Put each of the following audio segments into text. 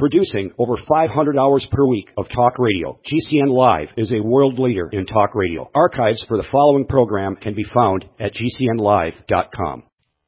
Producing over 500 hours per week of talk radio, GCN Live is a world leader in talk radio. Archives for the following program can be found at GCNlive.com.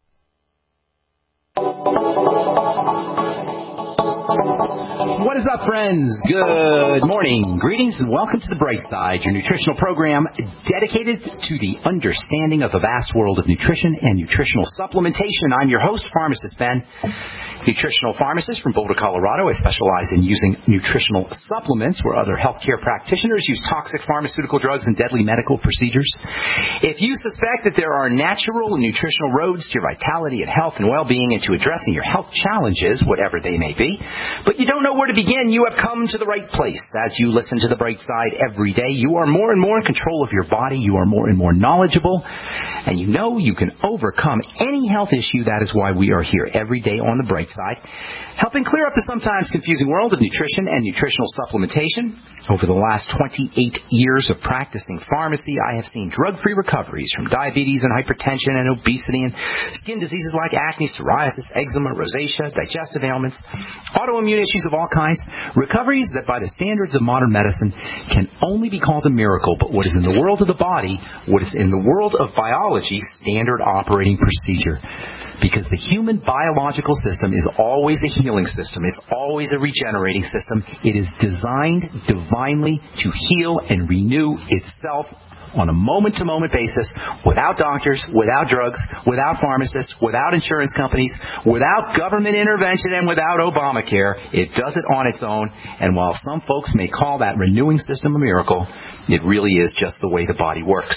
What is up, friends? Good morning. Greetings and welcome to The Bright Side, your nutritional program dedicated to the understanding of the vast world of nutrition and nutritional supplementation. I'm your host, Pharmacist Ben, nutritional pharmacist from Boulder, Colorado. I specialize in using nutritional supplements where other healthcare practitioners use toxic pharmaceutical drugs and deadly medical procedures. If you suspect that there are natural and nutritional roads to your vitality and health and well-being and to addressing your health challenges, whatever they may be, but you don't know where to begin, you have come to the right place. As you listen to The Bright Side every day, you are more and more in control of your body. You are more and more knowledgeable, and you know you can overcome any health issue. That is why we are here every day on The Bright Side, helping clear up the sometimes confusing world of nutrition and nutritional supplementation. Over the last 28 years of practicing pharmacy, I have seen drug-free recoveries from diabetes and hypertension and obesity and skin diseases like acne, psoriasis, eczema, rosacea, digestive ailments, autoimmune issues of all kinds. Recoveries that by the standards of modern medicine can only be called a miracle, but what is in the world of the body, what is in the world of biology, standard operating procedure. Because the human biological system is always a healing system. It's always a regenerating system. It is designed divinely to heal and renew itself on a moment-to-moment basis, without doctors, without drugs, without pharmacists, without insurance companies, without government intervention, and without Obamacare. It does it on its own, and while some folks may call that renewing system a miracle, it really is just the way the body works.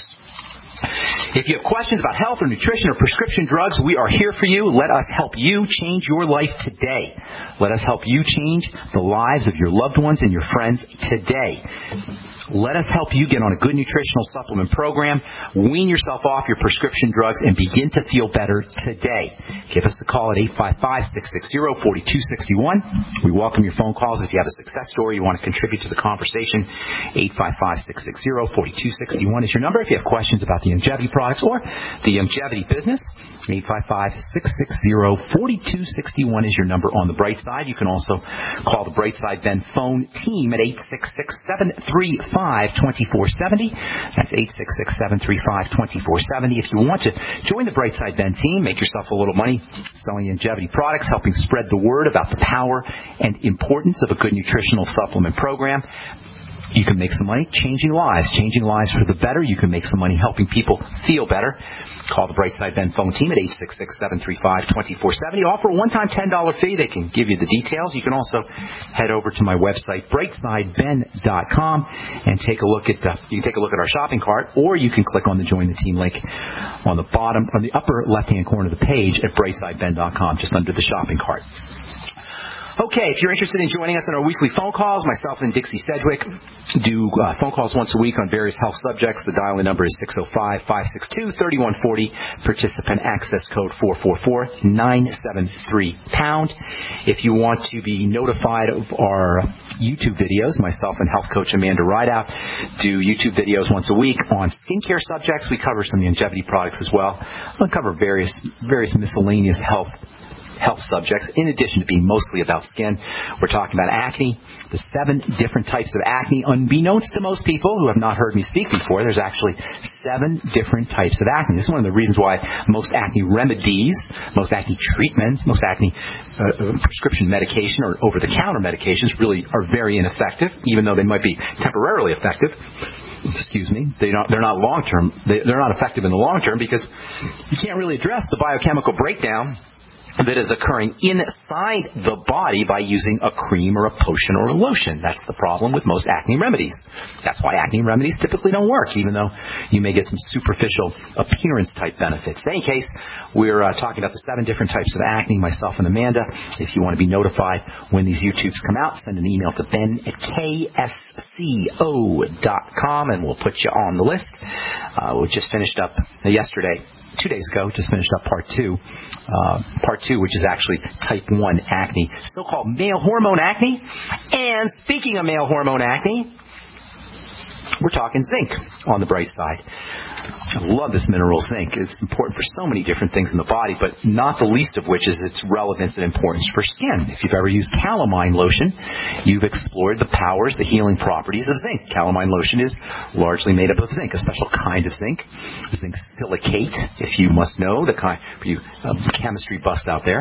If you have questions about health or nutrition or prescription drugs, we are here for you. Let us help you change your life today. Let us help you change the lives of your loved ones and your friends today. Let us help you get on a good nutritional supplement program, wean yourself off your prescription drugs, and begin to feel better today. Give us a call at 855-660-4261. We welcome your phone calls. If you have a success story you want to contribute to the conversation, 855-660-4261 is your number. If you have questions about the Youngevity products or the Youngevity business, 855-660-4261 is your number on the Bright Side. You can also call the Bright Side Ben phone team at 866-735-2470. That's 866-735-2470. If you want to join the Bright Side Ben team, make yourself a little money selling Youngevity products, helping spread the word about the power and importance of a good nutritional supplement program. You can make some money changing lives for the better. You can make some money helping people feel better. Call the Brightside Ben phone team at 866-735-2470. Offer a one-time $10 fee. They can give you the details. You can also head over to my website, brightsideben.com, and take a look at you can take a look at our shopping cart, or you can click on the Join the Team link on the upper left-hand corner of the page at brightsideben.com, just under the shopping cart. Okay, if you're interested in joining us in our weekly phone calls, myself and Dixie Sedgwick do phone calls once a week on various health subjects. The dial-in number is 605-562-3140. Participant access code 444-973-POUND. If you want to be notified of our YouTube videos, myself and health coach Amanda Rideout do YouTube videos once a week on skincare subjects. We cover some Youngevity products as well. We'll cover various miscellaneous health subjects, in addition to being mostly about skin. We're talking about acne, the 7 different types of acne. Unbeknownst to most people who have not heard me speak before, there's actually 7 different types of acne. This is one of the reasons why most acne remedies, most acne treatments, most acne prescription medication or over-the-counter medications really are very ineffective, even though they might be temporarily effective. Excuse me, they're not long-term. They're not effective in the long term because you can't really address the biochemical breakdown that is occurring inside the body by using a cream or a potion or a lotion. That's the problem with most acne remedies. That's why acne remedies typically don't work, even though you may get some superficial appearance-type benefits. In any case, we're talking about the 7 different types of acne, myself and Amanda. If you want to be notified when these YouTubes come out, send an email to ben@ksco.com, and we'll put you on the list. We just finished up yesterday. 2 days ago, just finished up part two, which is actually type 1 acne, so-called male hormone acne. And speaking of male hormone acne, we're talking zinc on the bright side. I love this mineral zinc. It's important for so many different things in the body, but not the least of which is its relevance and importance for skin. If you've ever used calamine lotion, you've explored the powers, the healing properties of zinc. Calamine lotion is largely made up of zinc, a special kind of zinc silicate, if you must know, the kind for you chemistry buffs out there.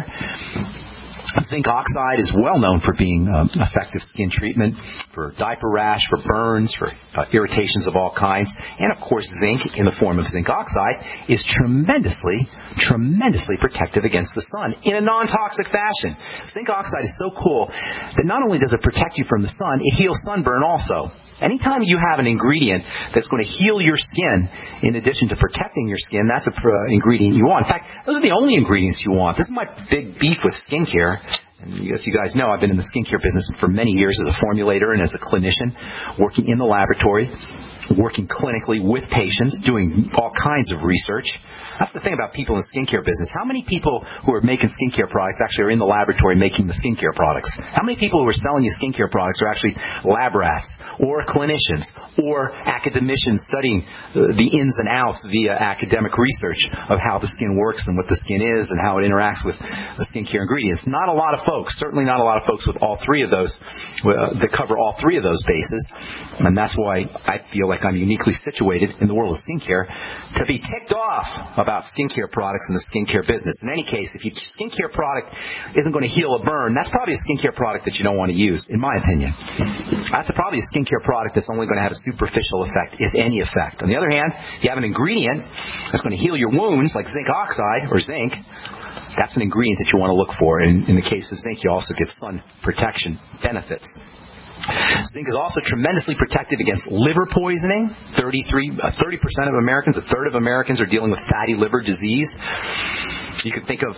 Zinc oxide is well known for being effective skin treatment for diaper rash, for burns, for irritations of all kinds. And, of course, zinc in the form of zinc oxide is tremendously protective against the sun in a non-toxic fashion. Zinc oxide is so cool that not only does it protect you from the sun, it heals sunburn also. Anytime you have an ingredient that's going to heal your skin, in addition to protecting your skin, that's an ingredient you want. In fact, those are the only ingredients you want. This is my big beef with skincare. And as you guys know, I've been in the skincare business for many years as a formulator and as a clinician, working in the laboratory, working clinically with patients, doing all kinds of research. That's the thing about people in the skincare business. How many people who are making skincare products actually are in the laboratory making the skincare products? How many people who are selling you skincare products are actually lab rats or clinicians or academicians studying the ins and outs via academic research of how the skin works and what the skin is and how it interacts with the skincare ingredients? Not a lot of folks, certainly not a lot of folks with all three of those, that cover all three of those bases. And that's why I feel like I'm uniquely situated in the world of skincare to be ticked off about skincare products in the skincare business. In any case, if your skincare product isn't going to heal a burn, that's probably a skincare product that you don't want to use, in my opinion. That's probably a skincare product that's only going to have a superficial effect, if any effect. On the other hand, if you have an ingredient that's going to heal your wounds, like zinc oxide or zinc, that's an ingredient that you want to look for. And in the case of zinc, you also get sun protection benefits. Zinc is also tremendously protective against liver poisoning. 30% of Americans, a third of Americans are dealing with fatty liver disease. You could think of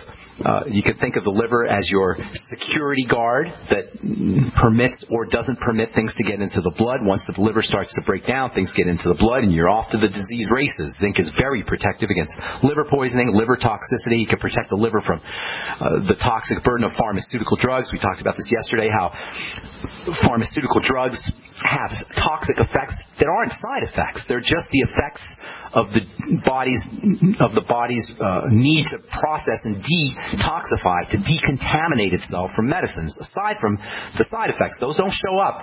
the liver as your security guard that permits or doesn't permit things to get into the blood. Once the liver starts to break down, things get into the blood and you're off to the disease races. Zinc is very protective against liver poisoning, liver toxicity. You can protect the liver from the toxic burden of pharmaceutical drugs. We talked about this yesterday, how pharmaceutical drugs have toxic effects that aren't side effects. They're just the effects of the body's need to process and detoxify, to decontaminate itself from medicines. Aside from the side effects, those don't show up.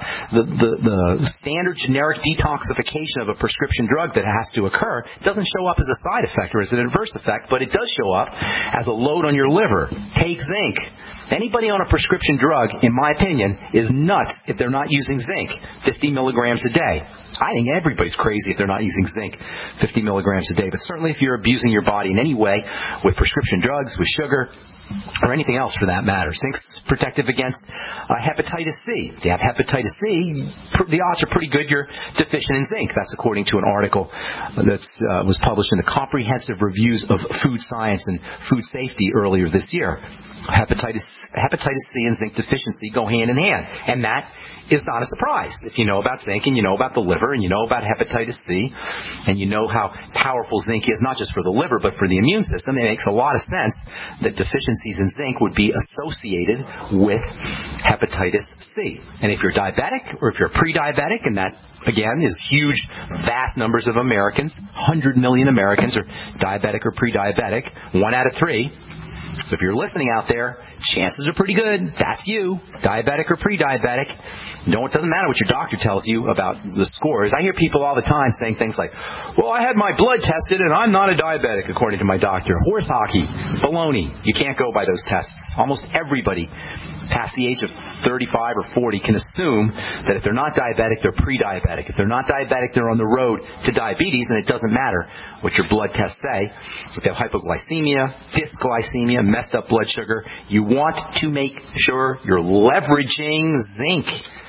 The standard generic detoxification of a prescription drug that has to occur doesn't show up as a side effect or as an adverse effect, but it does show up as a load on your liver. Take zinc. Anybody on a prescription drug, in my opinion, is nuts if they're not using zinc 50 milligrams a day. I think everybody's crazy if they're not using zinc 50 milligrams a day. But certainly if you're abusing your body in any way with prescription drugs, with sugar, or anything else for that matter. Zinc's protective against hepatitis C. If you have hepatitis C, the odds are pretty good you're deficient in zinc. That's according to an article that was published in the Comprehensive Reviews of Food Science and Food Safety earlier this year. Hepatitis C and zinc deficiency go hand in hand, and that is not a surprise. If you know about zinc and you know about the liver and you know about hepatitis C and you know how powerful zinc is, not just for the liver but for the immune system, it makes a lot of sense that deficiencies in zinc would be associated with hepatitis C. And if you're diabetic or if you're pre-diabetic, and that again is huge, vast numbers of Americans, 100 million Americans are diabetic or pre-diabetic, 1 out of 3. So if you're listening out there, chances are pretty good that's you, diabetic or pre-diabetic. No, it doesn't matter what your doctor tells you about the scores. I hear people all the time saying things like, well, I had my blood tested and I'm not a diabetic according to my doctor. Horse hockey, baloney. You can't go by those tests. Almost everybody past the age of 35 or 40 can assume that if they're not diabetic, they're pre-diabetic. If they're not diabetic, they're on the road to diabetes, and it doesn't matter what your blood tests say. If they have hypoglycemia, dysglycemia, messed up blood sugar, you want to make sure you're leveraging zinc.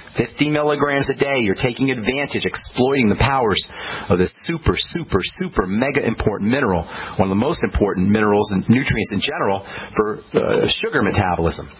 50 milligrams a day. You're taking advantage, exploiting the powers of this super mega important mineral, one of the most important minerals and nutrients in general for sugar metabolism.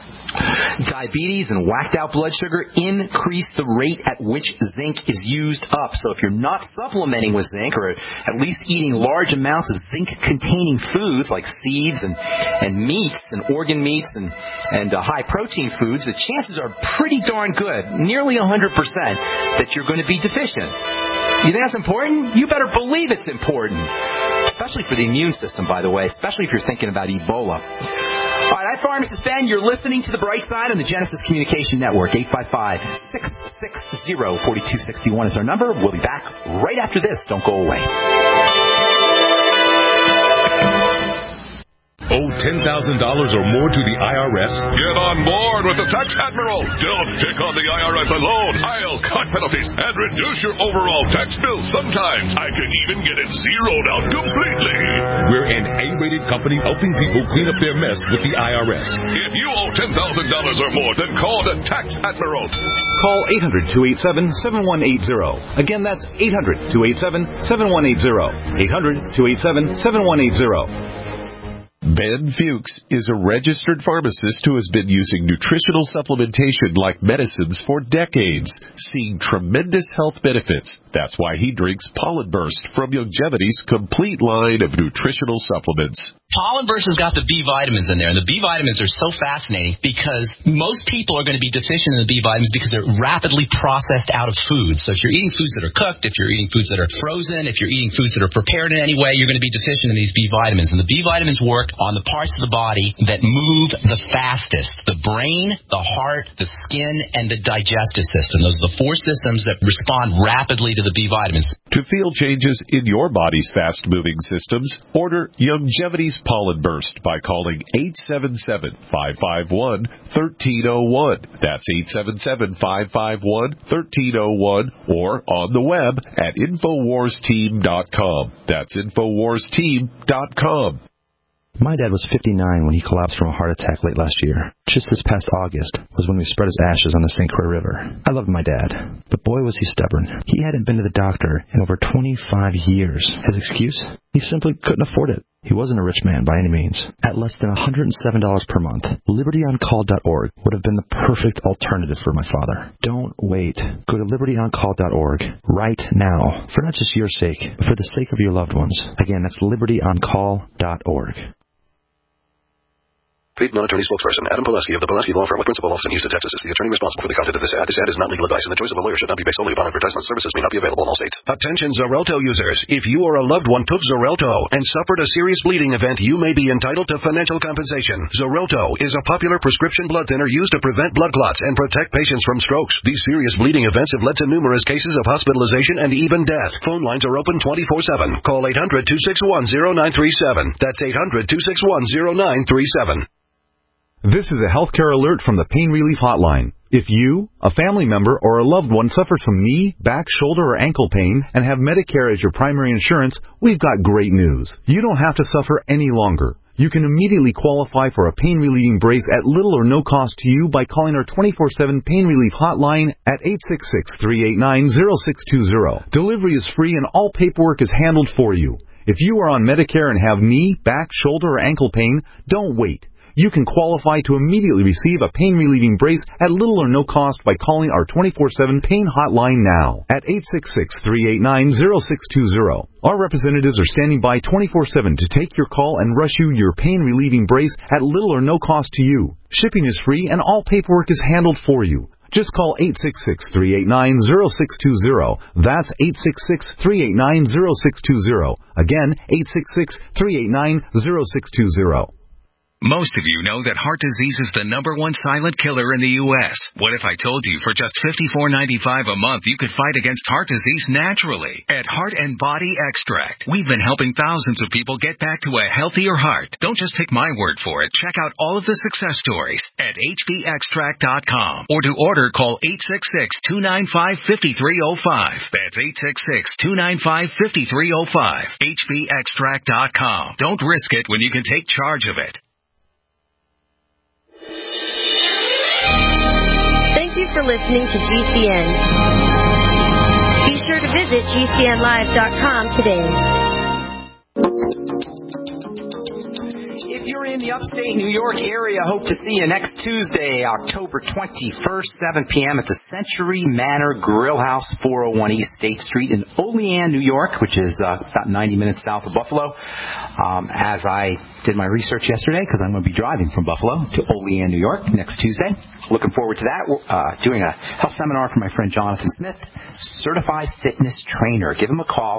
Diabetes and whacked out blood sugar increase the rate at which zinc is used up. So if you're not supplementing with zinc, or at least eating large amounts of zinc-containing foods like seeds and meats and organ meats and high-protein foods, the chances are pretty darn good, nearly 100%, that you're going to be deficient. You think that's important? You better believe it's important. Especially for the immune system, by the way, especially if you're thinking about Ebola. All right, I'm Pharmacist Ben. You're listening to The Bright Side on the Genesis Communication Network. 855-660-4261 is our number. We'll be back right after this. Don't go away. Owe $10,000 or more to the IRS? Get on board with the Tax Admiral. Don't pick on the IRS alone. I'll cut penalties and reduce your overall tax bill. Sometimes I can even get it zeroed out completely. We're an A-rated company helping people clean up their mess with the IRS. If you owe $10,000 or more, then call the Tax Admiral. Call 800-287-7180. Again, that's 800-287-7180. 800-287-7180. Ben Fuchs is a registered pharmacist who has been using nutritional supplementation like medicines for decades, seeing tremendous health benefits. That's why he drinks Pollen Burst from Youngevity's complete line of nutritional supplements. Pollen Burst has got the B vitamins in there, and the B vitamins are so fascinating because most people are going to be deficient in the B vitamins because they're rapidly processed out of food. So if you're eating foods that are cooked, if you're eating foods that are frozen, if you're eating foods that are prepared in any way, you're going to be deficient in these B vitamins. And the B vitamins work on the parts of the body that move the fastest: the brain, the heart, the skin, and the digestive system. Those are the four systems that respond rapidly to the B vitamins. To feel changes in your body's fast-moving systems, order Youngevity's Pollen Burst by calling 877-551-1301. That's 877-551-1301, or on the web at InfoWarsTeam.com. That's InfoWarsTeam.com. My dad was 59 when he collapsed from a heart attack late last year. Just this past August was when we spread his ashes on the St. Croix River. I loved my dad, but boy was he stubborn. He hadn't been to the doctor in over 25 years. His excuse? He simply couldn't afford it. He wasn't a rich man by any means. At less than $107 per month, LibertyOnCall.org would have been the perfect alternative for my father. Don't wait. Go to LibertyOnCall.org right now, for not just your sake, but for the sake of your loved ones. Again, that's LibertyOnCall.org. Paid non-attorney spokesperson Adam Pulaski of the Pulaski Law Firm with principal office in Houston, Texas, is the attorney responsible for the content of this ad. This ad is not legal advice, and the choice of a lawyer should not be based solely upon advertisement. Services may not be available in all states. Attention Xarelto users. If you or a loved one took Xarelto and suffered a serious bleeding event, you may be entitled to financial compensation. Xarelto is a popular prescription blood thinner used to prevent blood clots and protect patients from strokes. These serious bleeding events have led to numerous cases of hospitalization and even death. Phone lines are open 24/7. Call 800-261-0937. That's 800-261-0937. This is a healthcare alert from the Pain Relief Hotline. If you, a family member, or a loved one suffers from knee, back, shoulder, or ankle pain and have Medicare as your primary insurance, we've got great news. You don't have to suffer any longer. You can immediately qualify for a pain-relieving brace at little or no cost to you by calling our 24/7 Pain Relief Hotline at 866-389-0620. Delivery is free and all paperwork is handled for you. If you are on Medicare and have knee, back, shoulder, or ankle pain, don't wait. You can qualify to immediately receive a pain-relieving brace at little or no cost by calling our 24/7 Pain Hotline now at 866-389-0620. Our representatives are standing by 24/7 to take your call and rush you your pain-relieving brace at little or no cost to you. Shipping is free and all paperwork is handled for you. Just call 866-389-0620. That's 866-389-0620. Again, 866-389-0620. Most of you know that heart disease is the #1 silent killer in the U.S. What if I told you for just $54.95 a month you could fight against heart disease naturally? At Heart and Body Extract, we've been helping thousands of people get back to a healthier heart. Don't just take my word for it. Check out all of the success stories at hbextract.com. Or to order, call 866-295-5305. That's 866-295-5305. hbextract.com. Don't risk it when you can take charge of it. Thank you for listening to GCN. Be sure to visit GCNlive.com today. If you're in the upstate New York area, hope to see you next Tuesday, October 21st, 7 p.m. at the Century Manor Grill House, 401 East State Street in Olean, New York, which is about 90 minutes south of Buffalo. as I did my research yesterday, because I'm going to be driving from Buffalo to Olean, New York next Tuesday. Looking forward to that. We're doing a health seminar for my friend Jonathan Smith, certified fitness trainer. Give him a call,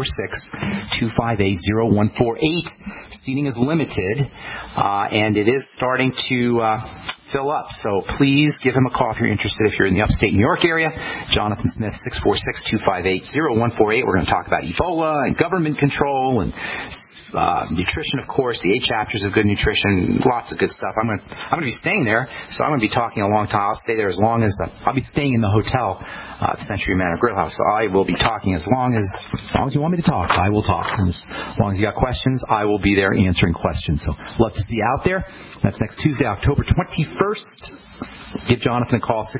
646-258-0148. Seating is limited, and it is starting to fill up. So please give him a call if you're interested. If you're in the upstate New York area, Jonathan Smith, 646-258-0148. We're going to talk about Ebola and government control and nutrition, of course, the 8 chapters of good nutrition, lots of good stuff. I'm going to be staying there, so I'm going to be talking a long time. I'll stay there as long as I'll be staying in the hotel at Century Manor Grill House. So I will be talking as long as you want me to talk. I will talk. And as long as you got questions, I will be there answering questions. So love to see you out there. That's next Tuesday, October 21st. Give Jonathan a call,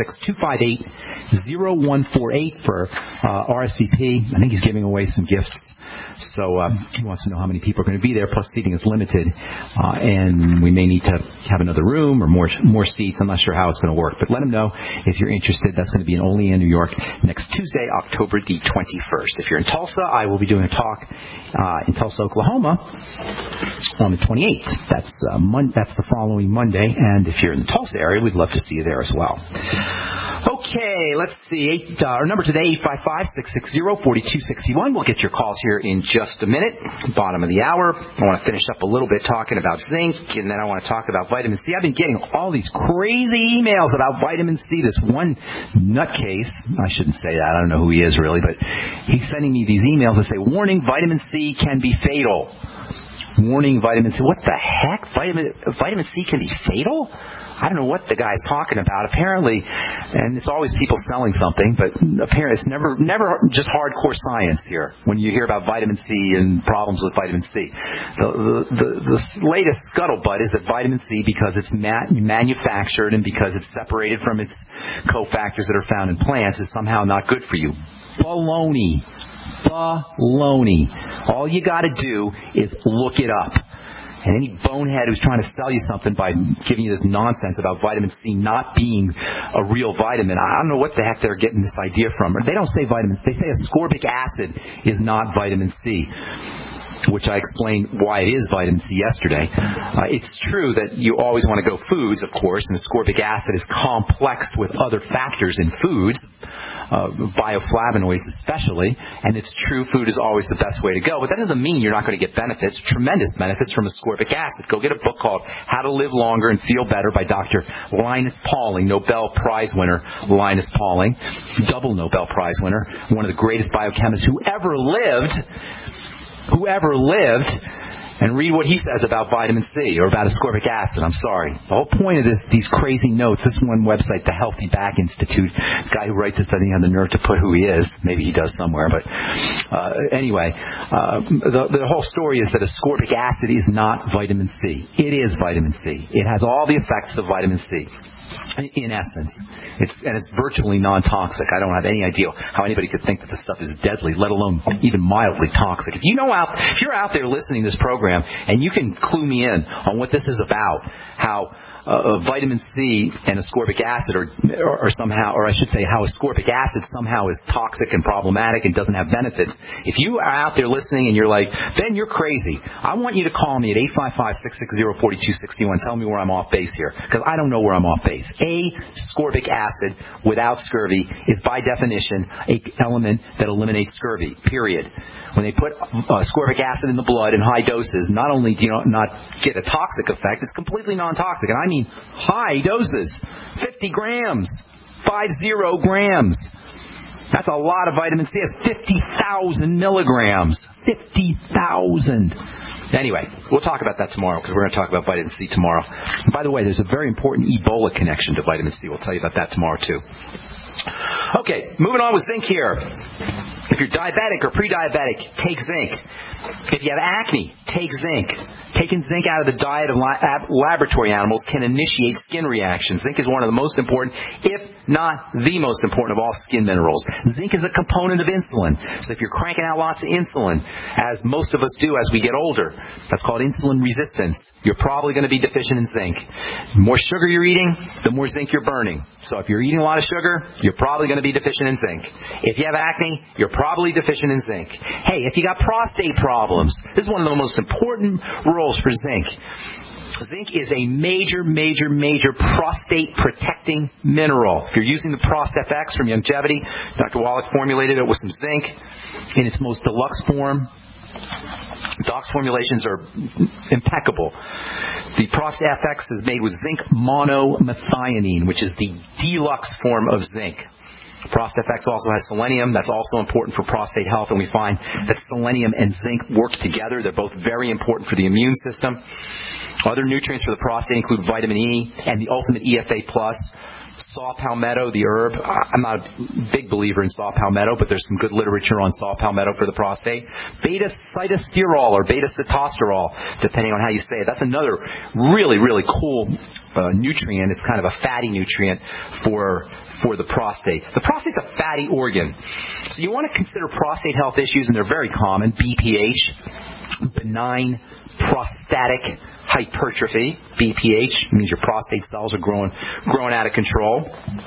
646-258-0148 for RSVP. I think he's giving away some gifts. So he wants to know how many people are going to be there, plus seating is limited. And we may need to have another room or more seats. I'm not sure how it's going to work. But let him know if you're interested. That's going to be in Olean, New York, next Tuesday, October the 21st. If you're in Tulsa, I will be doing a talk in Tulsa, Oklahoma on the 28th. That's the following Monday. And if you're in the Tulsa area, we'd love to see you there as well. Okay, let's see. Our number today, 855-660-4261. We'll get your calls here in just a minute. Bottom of the hour. I want to finish up a little bit talking about zinc, and then I want to talk about vitamin C. I've been getting all these crazy emails about vitamin C. This one nutcase, I shouldn't say that, I don't know who he is really, but he's sending me these emails that say, warning, vitamin C can be fatal. Warning, vitamin C. What the heck? Vitamin C can be fatal? I don't know what the guy's talking about. Apparently, and it's always people selling something, but apparently it's never just hardcore science here when you hear about vitamin C and problems with vitamin C. The latest scuttlebutt is that vitamin C, because it's manufactured and because it's separated from its cofactors that are found in plants, is somehow not good for you. Baloney. All you got to do is look it up. And any bonehead who's trying to sell you something by giving you this nonsense about vitamin C not being a real vitamin, I don't know what the heck they're getting this idea from. They don't say vitamins. They say ascorbic acid is not vitamin C, which I explained why it is vitamin C yesterday. It's true that you always want to go foods, of course, and ascorbic acid is complexed with other factors in foods, bioflavonoids especially, and it's true food is always the best way to go, but that doesn't mean you're not going to get benefits, tremendous benefits from ascorbic acid. Go get a book called How to Live Longer and Feel Better by Dr. Linus Pauling, Nobel Prize winner Linus Pauling, double Nobel Prize winner, one of the greatest biochemists who ever lived, and read what he says about vitamin C or about ascorbic acid. I'm sorry. The whole point of these crazy notes, this one website, the Healthy Back Institute, the guy who writes this doesn't have the nerve to put who he is. Maybe he does somewhere, but anyway, the whole story is that ascorbic acid is not vitamin C. It is vitamin C. It has all the effects of vitamin C. In essence, it's virtually non-toxic. I don't have any idea how anybody could think that this stuff is deadly, let alone even mildly toxic. If you're out there listening to this program and you can clue me in on what this is about, how vitamin C and ascorbic acid are somehow, or I should say how ascorbic acid somehow is toxic and problematic and doesn't have benefits. If you are out there listening and you're like, Ben, you're crazy, I want you to call me at 855-660-4261. Tell me where I'm off base here, because I don't know where I'm off base. Ascorbic acid without scurvy is by definition an element that eliminates scurvy, period. When they put ascorbic acid in the blood in high doses, not only do you not get a toxic effect, it's completely non-toxic. And I mean high doses, 50 grams, 50 grams. That's a lot of vitamin C. It's 50,000 milligrams. 50,000. Anyway, we'll talk about that tomorrow because we're going to talk about vitamin C tomorrow. And by the way, there's a very important Ebola connection to vitamin C. We'll tell you about that tomorrow too. Okay, moving on with zinc here. If you're diabetic or pre-diabetic, take zinc. If you have acne, take zinc. Taking zinc out of the diet of laboratory animals can initiate skin reactions. Zinc is one of the most important, if not the most important of all skin minerals. Zinc is a component of insulin. So if you're cranking out lots of insulin, as most of us do as we get older, that's called insulin resistance, you're probably going to be deficient in zinc. The more sugar you're eating, the more zinc you're burning. So if you're eating a lot of sugar, you're probably going to be deficient in zinc. If you have acne, you're probably deficient in zinc. Hey, if you got prostate problems, this is one of the most important roles for zinc. Zinc is a major prostate protecting mineral. If you're using the ProstFX from Youngevity, Dr. Wallach formulated it with some zinc in its most deluxe form. Doc's formulations are impeccable. The ProstFX is made with zinc monomethionine, which is the deluxe form of zinc. ProstFX also has selenium. That's also important for prostate health, and we find that selenium and zinc work together. They're both very important for the immune system. Other nutrients for the prostate include vitamin E and the Ultimate EFA+. Saw palmetto, the herb. I'm not a big believer in saw palmetto, but there's some good literature on saw palmetto for the prostate. Beta-cytosterol or beta-sitosterol, depending on how you say it. That's another really cool nutrient. It's kind of a fatty nutrient for the prostate. The prostate's a fatty organ. So you want to consider prostate health issues, and they're very common. BPH, benign prostatic hypertrophy. BPH means your prostate cells are growing out of control.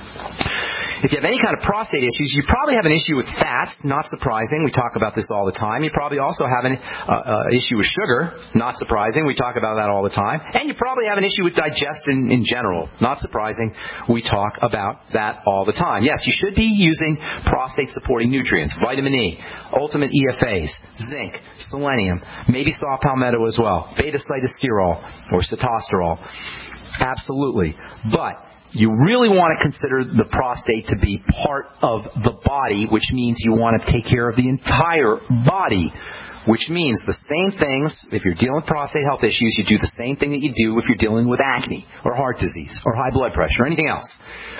If you have any kind of prostate issues, you probably have an issue with fats. Not surprising. We talk about this all the time. You probably also have an issue with sugar. Not surprising. We talk about that all the time. And you probably have an issue with digestion in general. Not surprising. We talk about that all the time. Yes, you should be using prostate-supporting nutrients. Vitamin E, Ultimate EFAs, zinc, selenium, maybe saw palmetto as well, beta-cytosterol or sitosterol. Absolutely. But you really want to consider the prostate to be part of the body, which means you want to take care of the entire body, which means the same things. If you're dealing with prostate health issues, you do the same thing that you do if you're dealing with acne or heart disease or high blood pressure or anything else.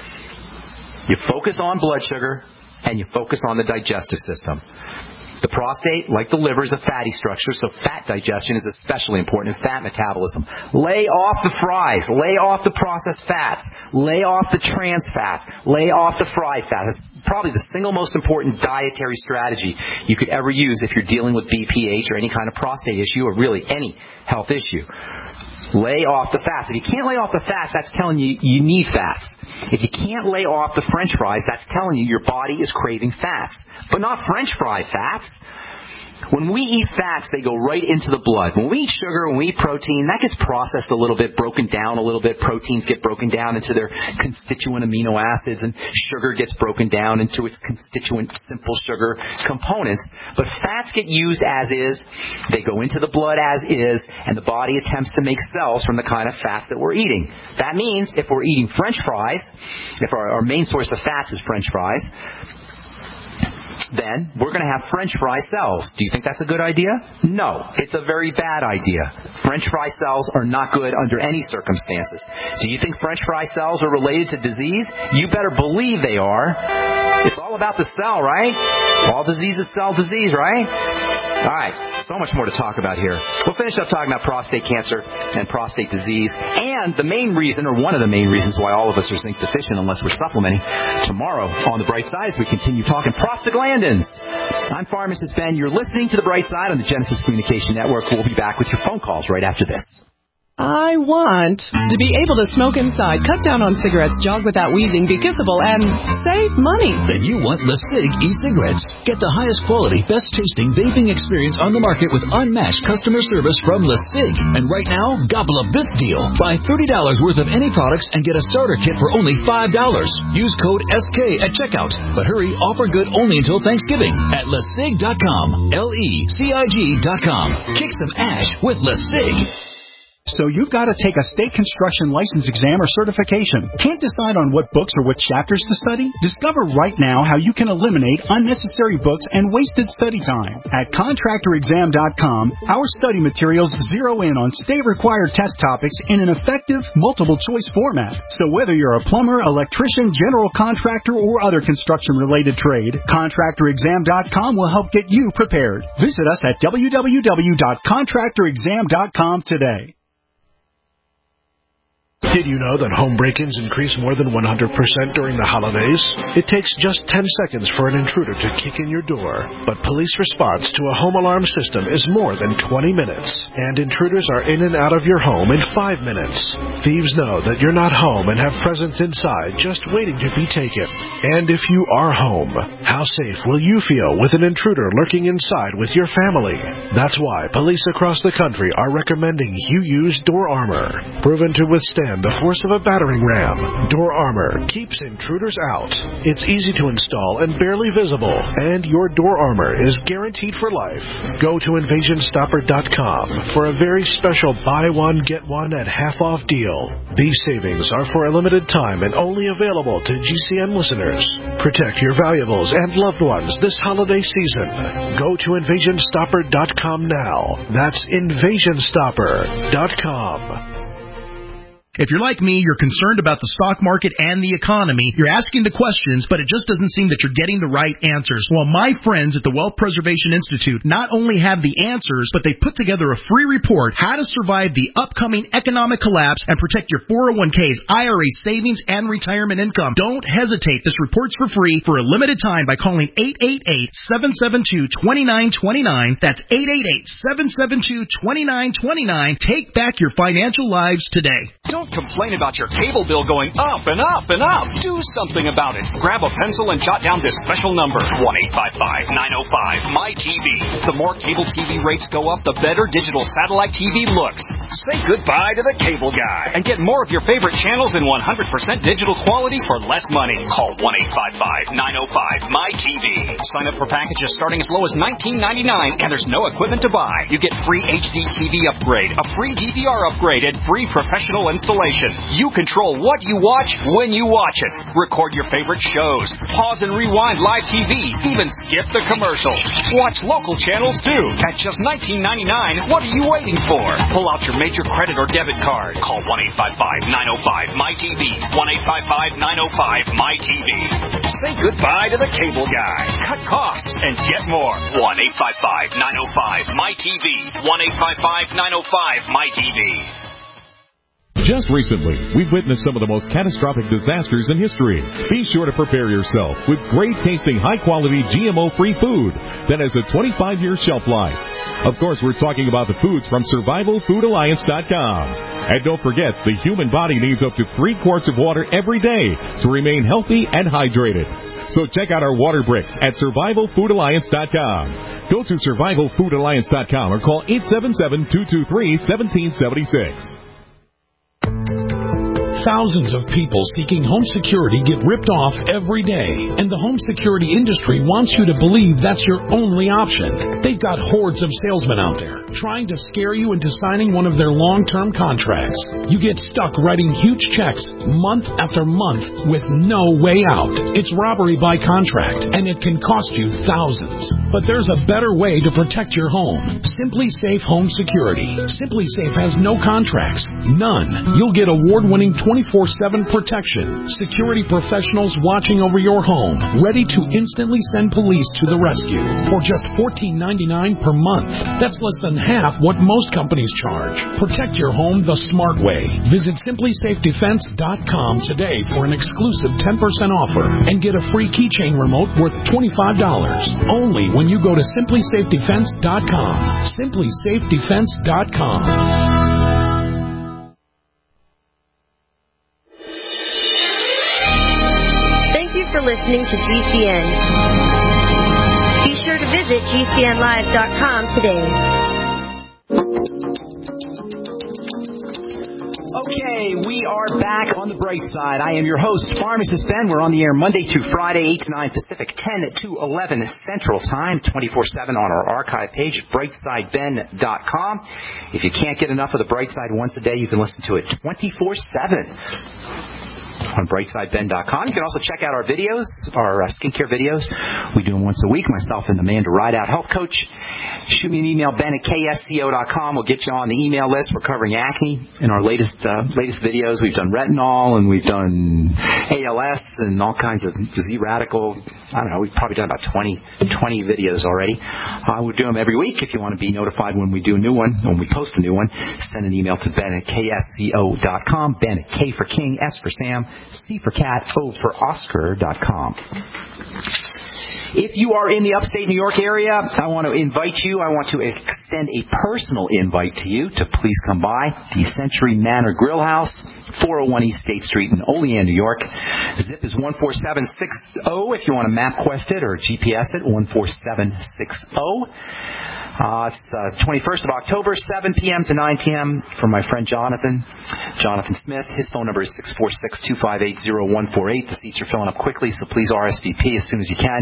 You focus on blood sugar and you focus on the digestive system. The prostate, like the liver, is a fatty structure, so fat digestion is especially important in fat metabolism. Lay off the fries. Lay off the processed fats. Lay off the trans fats. Lay off the fried fat. That's probably the single most important dietary strategy you could ever use if you're dealing with BPH or any kind of prostate issue or really any health issue. Lay off the fats. If you can't lay off the fats, that's telling you you need fats. If you can't lay off the French fries, that's telling you your body is craving fats. But not French fry fats. When we eat fats, they go right into the blood. When we eat sugar, when we eat protein, that gets processed a little bit, broken down a little bit. Proteins get broken down into their constituent amino acids, and sugar gets broken down into its constituent simple sugar components. But fats get used as is. They go into the blood as is, and the body attempts to make cells from the kind of fats that we're eating. That means if we're eating French fries, if our main source of fats is French fries, then we're going to have French fry cells. Do you think that's a good idea? No. It's a very bad idea. French fry cells are not good under any circumstances. Do you think French fry cells are related to disease? You better believe they are. It's all about the cell, right? All disease is cell disease, right? All right. So much more to talk about here. We'll finish up talking about prostate cancer and prostate disease and the main reason, or one of the main reasons, why all of us are zinc deficient unless we're supplementing tomorrow on The Bright Side as we continue talking prostaglandins. I'm Pharmacist Ben. You're listening to The Bright Side on the Genesis Communication Network. We'll be back with your phone calls right after this. I want to be able to smoke inside, cut down on cigarettes, jog without wheezing, be kissable, and save money. Then you want LeSig e-cigarettes. Get the highest quality, best tasting vaping experience on the market with unmatched customer service from LeSig. And right now, gobble up this deal. Buy $30 worth of any products and get a starter kit for only $5. Use code SK at checkout. But hurry, offer good only until Thanksgiving at LeSig.com. LECIG.com. Kick some ash with LeSig. So you've got to take a state construction license exam or certification. Can't decide on what books or what chapters to study? Discover right now how you can eliminate unnecessary books and wasted study time. At contractorexam.com, our study materials zero in on state-required test topics in an effective, multiple-choice format. So whether you're a plumber, electrician, general contractor, or other construction-related trade, contractorexam.com will help get you prepared. Visit us at www.contractorexam.com today. Did you know that home break-ins increase more than 100% during the holidays? It takes just 10 seconds for an intruder to kick in your door, but police response to a home alarm system is more than 20 minutes, and intruders are in and out of your home in 5 minutes. Thieves know that you're not home and have presents inside just waiting to be taken. And if you are home, how safe will you feel with an intruder lurking inside with your family? That's why police across the country are recommending you use Door Armor. Proven to withstand the force of a battering ram, Door Armor keeps intruders out. It's easy to install and barely visible, and your Door Armor is guaranteed for life. Go to InvasionStopper.com for a very special buy one, get one at half-off deal. These savings are for a limited time and only available to GCN listeners. Protect your valuables and loved ones this holiday season. Go to InvasionStopper.com now. That's InvasionStopper.com. If you're like me, you're concerned about the stock market and the economy. You're asking the questions, but it just doesn't seem that you're getting the right answers. Well, my friends at the Wealth Preservation Institute not only have the answers, but they put together a free report, How to Survive the Upcoming Economic Collapse and Protect Your 401ks, IRA savings, and retirement income. Don't hesitate. This report's for free for a limited time by calling 888-772-2929. That's 888-772-2929. Take back your financial lives today. Don't complain about your cable bill going up and up and up. Do something about it. Grab a pencil and jot down this special number, 1-855-905-MY-TV. The more cable TV rates go up, the better digital satellite TV looks. Say goodbye to the cable guy and get more of your favorite channels in 100% digital quality for less money. Call 1-855-905-MY-TV. Sign up for packages starting as low as $19.99, and there's no equipment to buy. You get free HD TV upgrade, a free DVR upgrade, and free professional installation. You control what you watch when you watch it. Record your favorite shows. Pause and rewind live TV. Even skip the commercials. Watch local channels too. At just $19.99, what are you waiting for? Pull out your major credit or debit card. Call 1-855-905-MY-TV. 1-855-905-MY-TV. Say goodbye to the cable guy. Cut costs and get more. 1-855-905-MY-TV. 1-855-905-MY-TV. Just recently, we've witnessed some of the most catastrophic disasters in history. Be sure to prepare yourself with great-tasting, high-quality, GMO-free food that has a 25-year shelf life. Of course, we're talking about the foods from SurvivalFoodAlliance.com. And don't forget, the human body needs up to 3 quarts of water every day to remain healthy and hydrated. So check out our water bricks at SurvivalFoodAlliance.com. Go to SurvivalFoodAlliance.com or call 877-223-1776. Thousands of people seeking home security get ripped off every day, and the home security industry wants you to believe that's your only option. They've got hordes of salesmen out there trying to scare you into signing one of their long-term contracts. You get stuck writing huge checks month after month with no way out. It's robbery by contract, and it can cost you thousands. But there's a better way to protect your home. Simply Safe Home Security. Simply Safe has no contracts. None. You'll get award-winning 24/7 protection. Security professionals watching over your home, ready to instantly send police to the rescue for just $14.99 per month. That's less than half what most companies charge. Protect your home the smart way. Visit SimplySafeDefense.com today for an exclusive 10% offer and get a free keychain remote worth $25. Only when you go to SimplySafeDefense.com. SimplySafeDefense.com. For listening to GCN. Be sure to visit GCNlive.com today. Okay, we are back on the bright side. I am your host, Pharmacist Ben. We're on the air Monday through Friday, 8 to 9 Pacific, 10 to 11 Central Time, 24/7 on our archive page, brightsideben.com. If you can't get enough of the Bright Side once a day, you can listen to it 24/7. On brightsideben.com. You can also check out our videos, our skincare videos. We do them once a week, myself and Amanda Rideout, health coach. Shoot me an email, ben@ksco.com. We'll get you on the email list. We're covering acne in our latest videos. We've done retinol, and we've done ALS and all kinds of Z-radical I don't know, we've probably done about 20 videos already. We do them every week. If you want to be notified when we do a new one, when we post a new one, send an email to ben@ksco.com. Ben at K for King, S for Sam, C for Cat, O for Oscar.com. If you are in the upstate New York area, I want to extend a personal invite to you to please come by the Century Manor Grill House, 401 East State Street in Olean, New York. Zip is 14760 if you want to MapQuest it or GPS it, 14760. It's 21st of October, 7 p.m. to 9 p.m. for my friend Jonathan Smith. His phone number is 646-258-0148. The seats are filling up quickly, so please RSVP as soon as you can.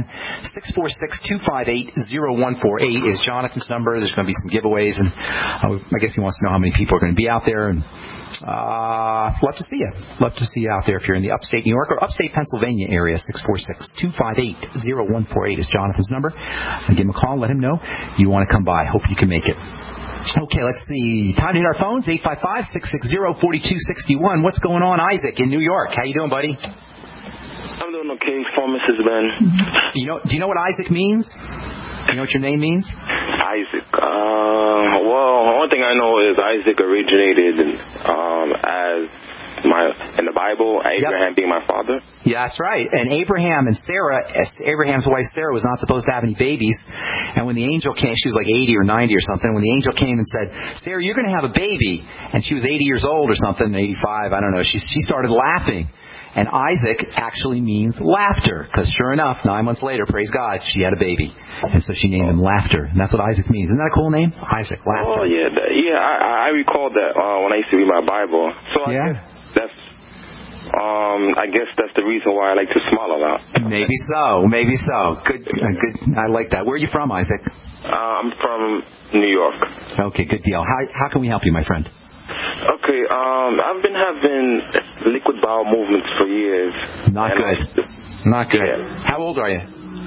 646-258-0148 is Jonathan's number. There's going to be some giveaways, and I guess he wants to know how many people are going to be out there. And love to see you. Love to see you out there if you're in the upstate New York or upstate Pennsylvania area. 646-258-0148 is Jonathan's number. Give him a call. Let him know you want to come by. Hope you can make it. Okay, let's see. Time to hit our phones. 855-660-4261. What's going on, Isaac, in New York? How you doing, buddy? I'm doing okay. For Mrs. Ben. Do you know what Isaac means? Do you know what your name means? Isaac. Well, one thing I know is Isaac originated as in the Bible, Abraham being my father. Yeah, that's right. And Abraham and Sarah, Abraham's wife Sarah was not supposed to have any babies. And when the angel came, she was like 80 or 90 or something. When the angel came and said, Sarah, you're going to have a baby. And she was 80 years old or something, 85, I don't know. She started laughing. And Isaac actually means laughter, because sure enough, 9 months later, praise God, she had a baby. And so she named him Laughter. And that's what Isaac means. Isn't that a cool name? Isaac, Laughter. Oh, yeah. I recall that when I used to read my Bible. So I guess that's the reason why I like to smile a lot. Maybe so. Good. I like that. Where are you from, Isaac? I'm from New York. Okay, good deal. How can we help you, my friend? Okay, I've been having liquid bowel movements for years. Not good. Yeah. How old are you?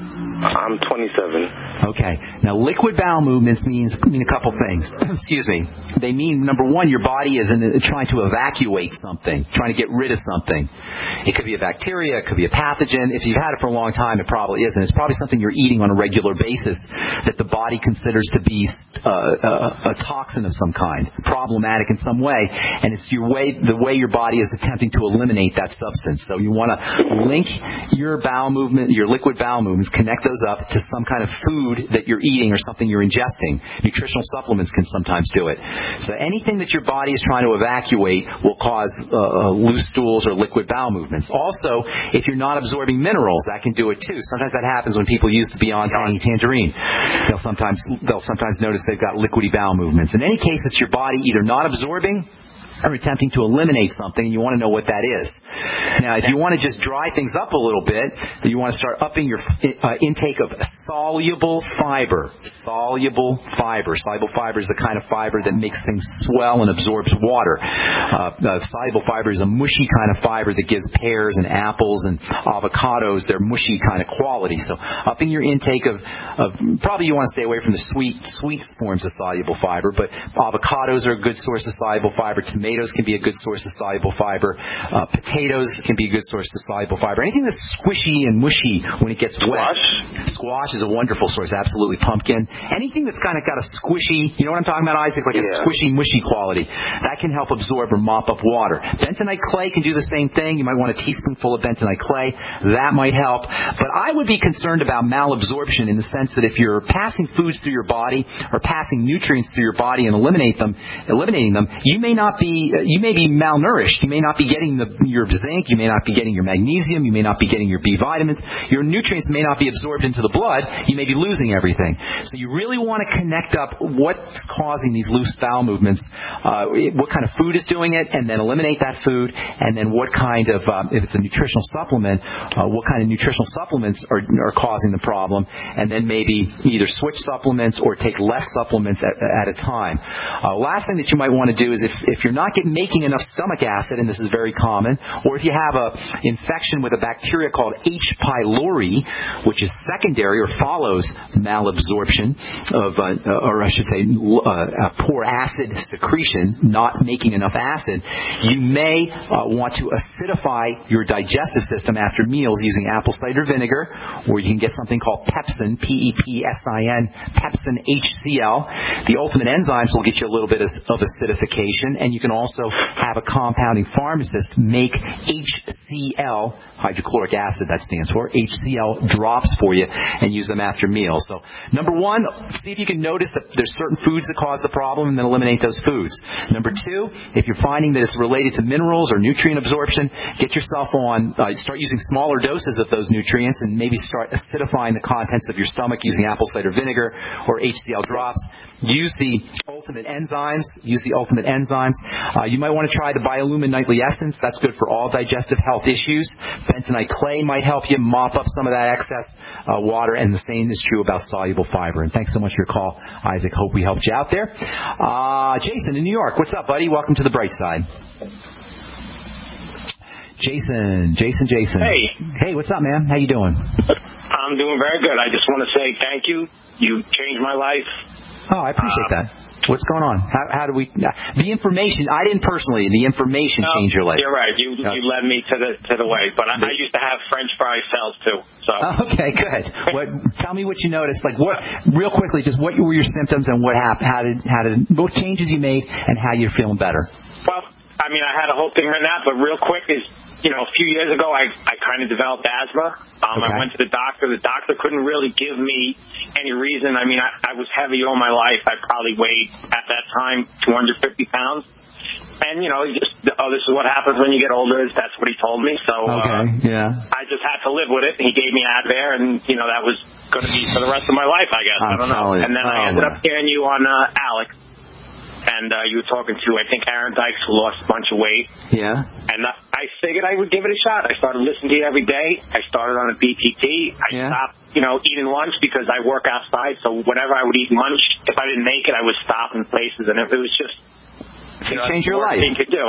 I'm 27. Okay. Now, liquid bowel movements mean a couple things. Excuse me. They mean, number one, your body is trying to evacuate something, trying to get rid of something. It could be a bacteria. It could be a pathogen. If you've had it for a long time, it probably isn't. It's probably something you're eating on a regular basis that the body considers to be a toxin of some kind, problematic in some way, and it's the way your body is attempting to eliminate that substance. So you want to link your bowel movement, your liquid bowel movements, connect those up to some kind of food that you're eating or something you're ingesting. Nutritional supplements can sometimes do it. So anything that your body is trying to evacuate will cause loose stools or liquid bowel movements. Also, if you're not absorbing minerals, that can do it too. Sometimes that happens when people use the Beyond Tangerine. They'll sometimes notice they've got liquidy bowel movements. In any case, it's your body either not absorbing or attempting to eliminate something, and you want to know what that is. Now, if you want to just dry things up a little bit, then you want to start upping your intake of soluble fiber. Soluble fiber. Soluble fiber is the kind of fiber that makes things swell and absorbs water. Soluble fiber is a mushy kind of fiber that gives pears and apples and avocados their mushy kind of quality. So upping your intake of probably you want to stay away from the sweet forms of soluble fiber, but avocados are a good source of soluble fiber. Tomatoes can be a good source of soluble fiber. Potatoes can be a good source of soluble fiber. Anything that's squishy and mushy when it gets wet. Squash is a wonderful source, absolutely. Pumpkin. Anything that's kind of got a squishy, you know what I'm talking about, Isaac? Like a squishy, mushy quality. That can help absorb or mop up water. Bentonite clay can do the same thing. You might want a teaspoonful of bentonite clay. That might help. But I would be concerned about malabsorption in the sense that if you're passing foods through your body or passing nutrients through your body and eliminating them, you may be malnourished. You may not be getting your zinc. You may not be getting your magnesium. You may not be getting your B vitamins. Your nutrients may not be absorbed into the blood. You may be losing everything. So you really want to connect up what's causing these loose bowel movements, what kind of food is doing it, and then eliminate that food, and then what kind of, if it's a nutritional supplement, what kind of nutritional supplements are causing the problem, and then maybe either switch supplements or take less supplements at a time. Last thing that you might want to do is if you're not making enough stomach acid, and this is very common, or if you have an infection with a bacteria called H. pylori, which is secondary or follows malabsorption of, or I should say, poor acid secretion, not making enough acid, you may want to acidify your digestive system after meals using apple cider vinegar, or you can get something called Pepsin, P-E-P-S-I-N, Pepsin HCl. The Ultimate Enzymes will get you a little bit of acidification, and you can also have a compounding pharmacist make HCl, hydrochloric acid that stands for, HCl drops for you and use them after meals. So number one, see if you can notice that there's certain foods that cause the problem and then eliminate those foods. Number two, if you're finding that it's related to minerals or nutrient absorption, get yourself on, start using smaller doses of those nutrients and maybe start acidifying the contents of your stomach using apple cider vinegar or HCl drops. Use the Ultimate Enzymes. You might want to try the Biolumin Nightly Essence. That's good for all digestive health issues. Bentonite clay might help you mop up some of that excess water, and the same is true about soluble fiber. And thanks so much for your call, Isaac. Hope we helped you out there. Jason in New York. What's up, buddy? Welcome to the Bright Side. Jason. Hey, what's up, man? How you doing? I'm doing very good. I just want to say thank you. You changed my life. Oh, I appreciate that. What's going on? How do we? The information. I didn't personally. The information changed your life. You're right. You led me to the way. But I used to have French fry sales too. So. Okay, good. Tell me what you noticed. Like what? Real quickly, just what were your symptoms and what happened? What changes you made and how you're feeling better? Well, I mean, I had a whole thing written out, but real quick is, a few years ago, I kind of developed asthma. Okay. I went to the doctor. The doctor couldn't really give me any reason. I mean, I was heavy all my life. I probably weighed, at that time, 250 pounds. And, this is what happens when you get older. That's what he told me. So I just had to live with it. He gave me Advair, and, that was going to be for the rest of my life, I guess. I don't know. And then I ended up hearing you on Alex. And you were talking to, I think, Aaron Dykes, who lost a bunch of weight. Yeah. And I figured I would give it a shot. I started listening to you every day. I started on a BTT. I stopped, eating lunch because I work outside. So whenever I would eat lunch, if I didn't make it, I would stop in places. And it was just, change your life. Thing to do.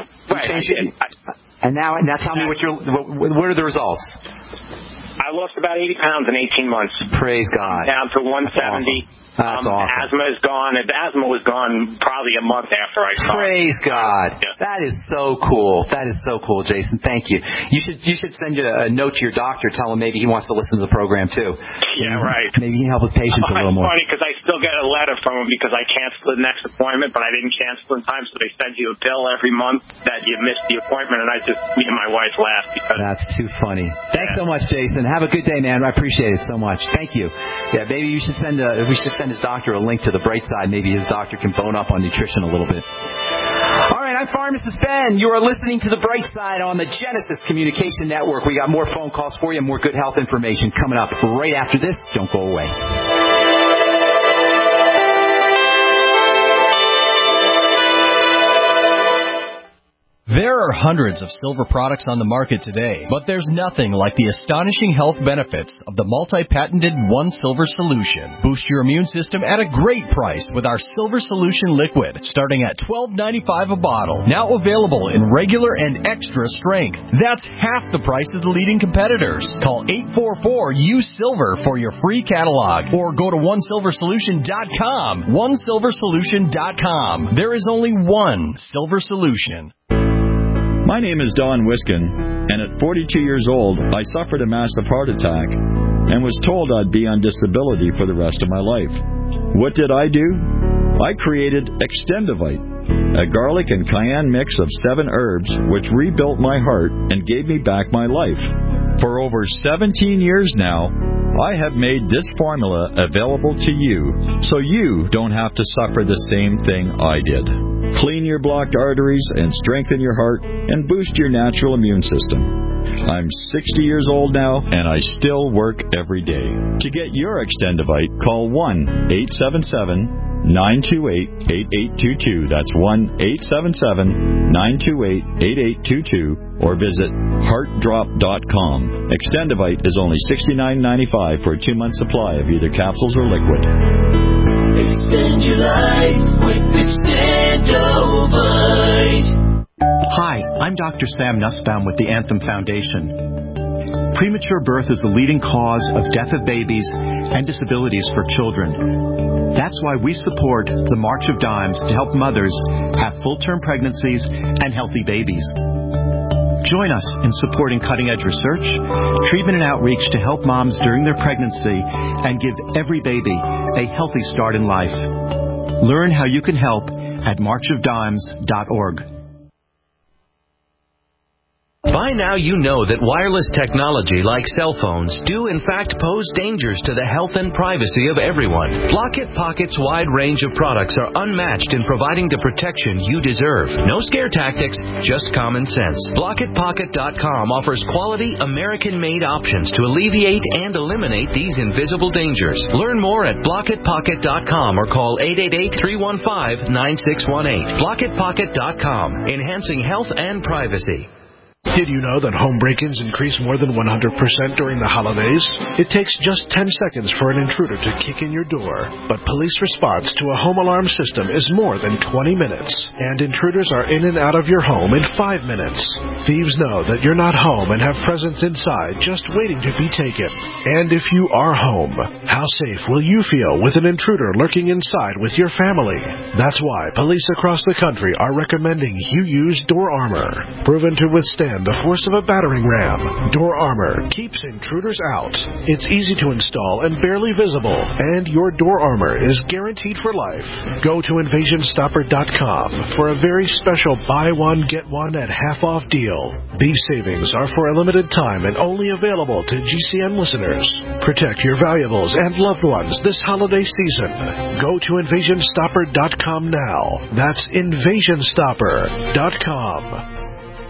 And now tell me what are the results? I lost about 80 pounds in 18 months. Praise God. Down to 170. That's awesome. Asthma is gone. The asthma was gone probably a month after I started. Praise God. Yeah. That is so cool. Jason. Thank you. You should send a note to your doctor, tell him maybe he wants to listen to the program too. Yeah, right. Maybe he can help his patients a little more. It's funny because I still get a letter from him because I canceled the next appointment, but I didn't cancel in time, so they send you a bill every month that you missed the appointment, and me and my wife laughed because that's too funny. Thanks so much, Jason. Have a good day, man. I appreciate it so much. Thank you. Yeah, maybe we should send his doctor a link to the Bright Side. Maybe his doctor can bone up on nutrition a little bit. All right, I'm Pharmacist Ben. You are listening to the Bright Side on the Genesis Communication Network. We got more phone calls for you, more good health information coming up right after this. Don't go away. There are hundreds of silver products on the market today, but there's nothing like the astonishing health benefits of the multi-patented One Silver Solution. Boost your immune system at a great price with our Silver Solution Liquid, starting at $12.95 a bottle. Now available in regular and extra strength. That's half the price of the leading competitors. Call 844-U-SILVER for your free catalog, or go to OneSilverSolution.com. OneSilverSolution.com. There is only one Silver Solution. My name is Don Wiskin, and at 42 years old, I suffered a massive heart attack and was told I'd be on disability for the rest of my life. What did I do? I created Extendivite, a garlic and cayenne mix of 7 herbs which rebuilt my heart and gave me back my life. For over 17 years now, I have made this formula available to you so you don't have to suffer the same thing I did. Clean your blocked arteries and strengthen your heart and boost your natural immune system. I'm 60 years old now, and I still work every day. To get your Extendivite, call 1-877-928-8822. That's 1-877-928-8822. Or visit heartdrop.com. Extendivite is only $69.95 for a 2-month supply of either capsules or liquid. Extend your life with Extendivite. Hi, I'm Dr. Sam Nussbaum with the Anthem Foundation. Premature birth is the leading cause of death of babies and disabilities for children. That's why we support the March of Dimes to help mothers have full-term pregnancies and healthy babies. Join us in supporting cutting-edge research, treatment and outreach to help moms during their pregnancy and give every baby a healthy start in life. Learn how you can help at marchofdimes.org. By now you know that wireless technology like cell phones do in fact pose dangers to the health and privacy of everyone. Blockit Pocket's wide range of products are unmatched in providing the protection you deserve. No scare tactics, just common sense. BlockitPocket.com offers quality American-made options to alleviate and eliminate these invisible dangers. Learn more at BlockitPocket.com or call 888-315-9618. BlockitPocket.com, enhancing health and privacy. Did you know that home break-ins increased more than 100% during the holidays? It takes just 10 seconds for an intruder to kick in your door, but police response to a home alarm system is more than 20 minutes, and intruders are in and out of your home in 5 minutes. Thieves know that you're not home and have presents inside just waiting to be taken. And if you are home, how safe will you feel with an intruder lurking inside with your family? That's why police across the country are recommending you use Door Armor. Proven to withstand the force of a battering ram, Door Armor keeps intruders out. It's easy to install and barely visible, and your Door Armor is guaranteed for life. Go to InvasionStopper.com for a very special buy one, get one at half-off deal. These savings are for a limited time and only available to GCN listeners. Protect your valuables and loved ones this holiday season. Go to InvasionStopper.com now. That's InvasionStopper.com.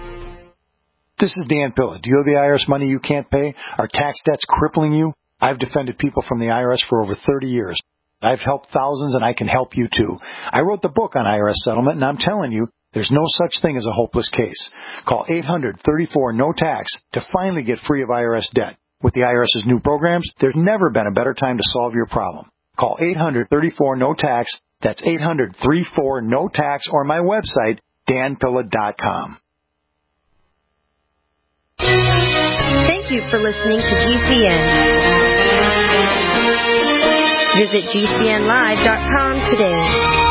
This is Dan Pilla. Do you have the IRS money you can't pay? Are tax debts crippling you? I've defended people from the IRS for over 30 years. I've helped thousands, and I can help you too. I wrote the book on IRS settlement, and I'm telling you, there's no such thing as a hopeless case. Call 800-34-NO-TAX to finally get free of IRS debt. With the IRS's new programs, there's never been a better time to solve your problem. Call 800-34-NO-TAX. That's 800-34-NO-TAX, or my website, danpilla.com. Thank you for listening to GCN. Visit GCNlive.com today.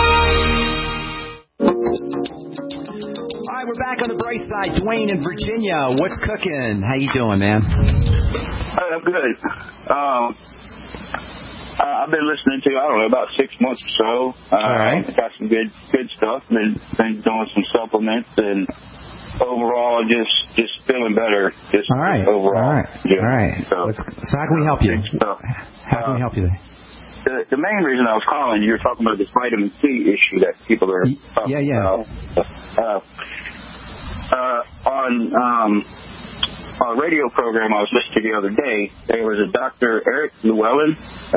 All right, we're back on the bright side. Dwayne in Virginia. What's cooking? How you doing, man? I'm good. I've been listening to, I don't know, about 6 months or so. All right. Got some good stuff. Been doing some supplements, and overall, just feeling better. All right. Overall. All right. Yeah. All right. So how can we help you? How can we help you? The main reason I was calling, you were talking about this vitamin C issue that people are talking about. On a radio program I was listening to the other day, there was a Dr. Eric Llewellyn.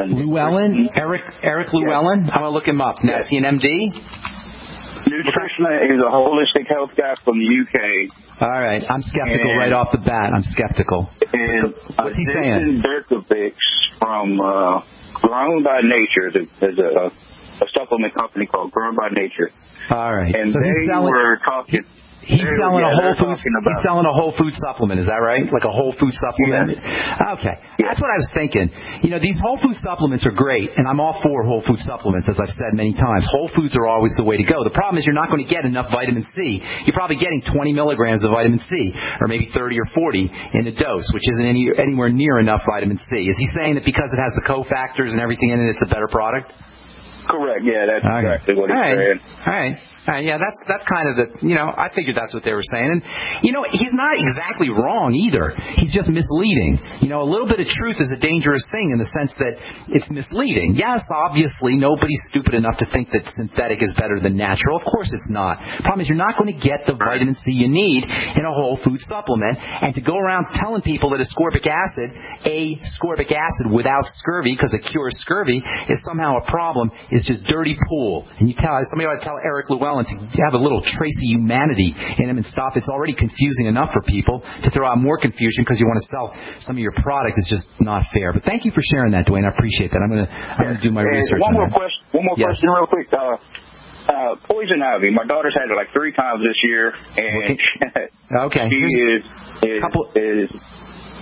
Eric Llewellyn? I'm going to look him up. Now, is he an MD? Nutritionist. He's a holistic health guy from the UK. All right. I'm skeptical right off the bat. I'm skeptical. And what's he saying? Dirkovich from Grown by Nature. There's a supplement company called Grown by Nature. All right. And so they were talking. He's selling a Whole Foods. He's selling a Whole Food supplement. Is that right? Like a Whole Food supplement? Yeah. Okay. Yeah. That's what I was thinking. You know, these Whole Food supplements are great, and I'm all for Whole Food supplements, as I've said many times. Whole Foods are always the way to go. The problem is you're not going to get enough vitamin C. You're probably getting 20 milligrams of vitamin C, or maybe 30 or 40 in a dose, which isn't anywhere near enough vitamin C. Is he saying that because it has the cofactors and everything in it, it's a better product? Correct. Yeah, that's exactly what he's saying. All right. Yeah, that's kind of I figured that's what they were saying. And, he's not exactly wrong either. He's just misleading. A little bit of truth is a dangerous thing in the sense that it's misleading. Yes, obviously, nobody's stupid enough to think that synthetic is better than natural. Of course it's not. The problem is you're not going to get the vitamin C you need in a whole food supplement. And to go around telling people that ascorbic acid without scurvy, because it cures scurvy, is somehow a problem, is just dirty pool. And somebody ought to tell Eric Llewellyn to have a little trace of humanity in him and stop. It's already confusing enough for people. To throw out more confusion because you want to sell some of your product is just not fair. But thank you for sharing that, Dwayne. I appreciate that. I'm going to do my research. One more question real quick. Poison ivy. My daughter's had it like 3 times this year, and okay. she is